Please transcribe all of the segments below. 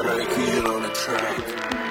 Predicated on the track.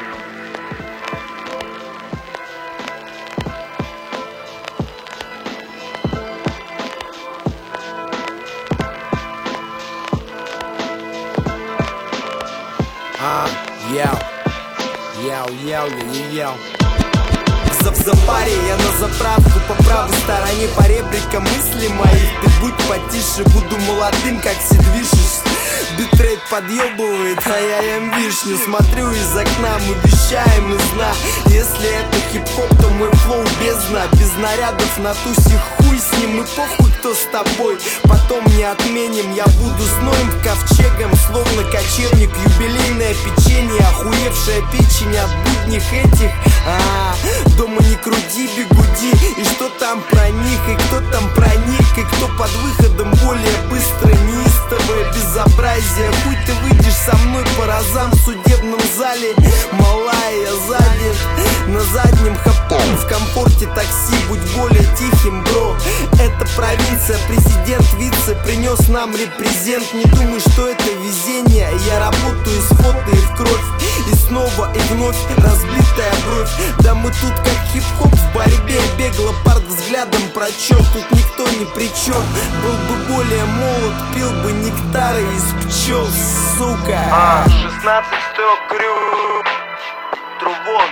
В запаре я на заправку по правой стороне, по ребрикам мысли моих. Ты будь потише, буду молодым, как Сидвишиш. Битрейт подъебывает, а я ем вишню. Смотрю из окна, мы вещаем из сна. Если это хип-хоп, то мой флоу бездна. Без нарядов на тусе хуй с ним. И похуй, кто с тобой, потом не отменим. Я буду с Ноем ковчегом, словно кочевник. Юбилейное печенье, охуевшая печень от будних этих. Дома не крути, бегуди. И что там про них, и кто там проник, и кто под выходом более быстро. Неистовое безобразие. Хуй ты выйдешь со мной по разам в судебном зале. Малая, я занят на заднем хапом. В комфорте такси, будь более тихим, бро. Это провинция, президент, вице принес нам репрезент. Не думай, что это везение. Я работаю из фото и в кровь. И снова и вновь разбитая бровь. Да мы тут как хип-хоп в борьбе. Бегло парт взглядом прочел. Тут никто ни при чем. Был бы более молод, пил бы нектары из пчел, сука. 16 крю. Трубон.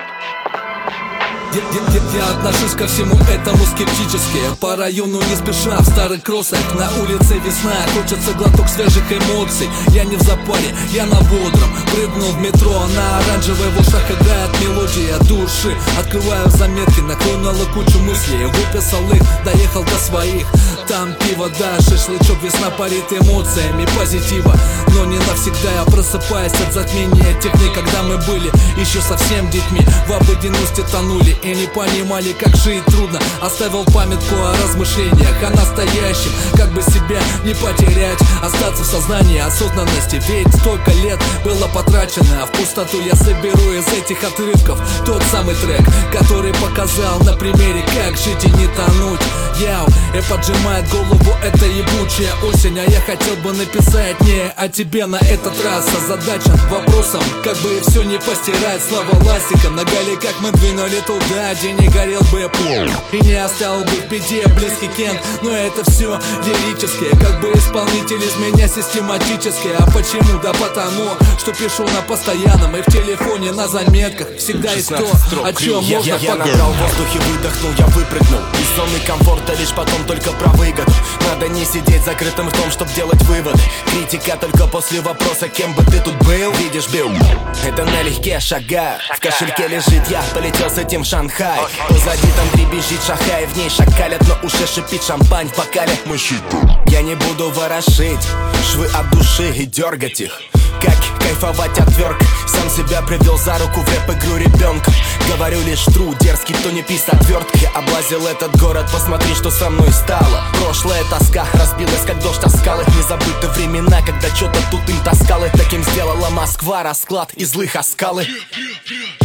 Я отношусь ко всему этому скептически. По району не спеша, в старых кроссах. На улице весна, хочется глоток свежих эмоций. Я не в запаре, я на бодром. Прыгнул в метро, на оранжевой в ушах играет мелодия души. Открываю заметки, наклонила кучу мыслей. Выписал их, доехал до своих. Там пиво, да, шашлычок, весна парит эмоциями позитива. Но не навсегда я просыпаюсь от затмения тех дней, когда мы были еще совсем детьми. В обыденности тонули и не понимали, как жить трудно. Оставил памятку о размышлениях, о настоящем. Как бы себя не потерять, остаться в сознании осознанности. Ведь столько лет было потрачено, а в пустоту я соберу из этих отрывков тот самый трек, который показал на примере, как жить и не тонуть. Яу, и поджимает голову эта ебучая осень. А я хотел бы написать не о тебе на этот раз, а задача вопросом, как бы все не постирать. Слава ластика, на гале, как мы двинули туда, где не горел бы пол и не оставил бы в беде близкий Кент. Но это все лирическое, как бы исполнитель из меня систематически. А почему? Да потому, что пишу на постоянном и в телефоне на заметках всегда есть то, о чем можно Я набрал воздух и выдохнул, я выпрыгнул из зоны комфорта, лишь потом только про выгоду. Надо не сидеть закрытым в том, чтоб делать выводы. Критика только после вопроса, кем бы ты тут был. Видишь, бил, это налегке шага. В кошельке лежит, я полетел с этим в Шанхай. Позади там дребезжит шаха, и в ней шакалят, но уже шипит шампань в бокале. Я не буду ворошить швы от души и дергать их. Как кайфовать от тверк. Сам себя привел за руку в рэп-игру ребенка. Говорю лишь тру, дерзкий, кто не пист отвертки. Облазил этот город, посмотри, что со мной стало. Прошлая тоска разбилась, как дождь о скалы. Не забыты времена, когда что-то тут им таскало. Таким сделала Москва расклад из злых оскалы.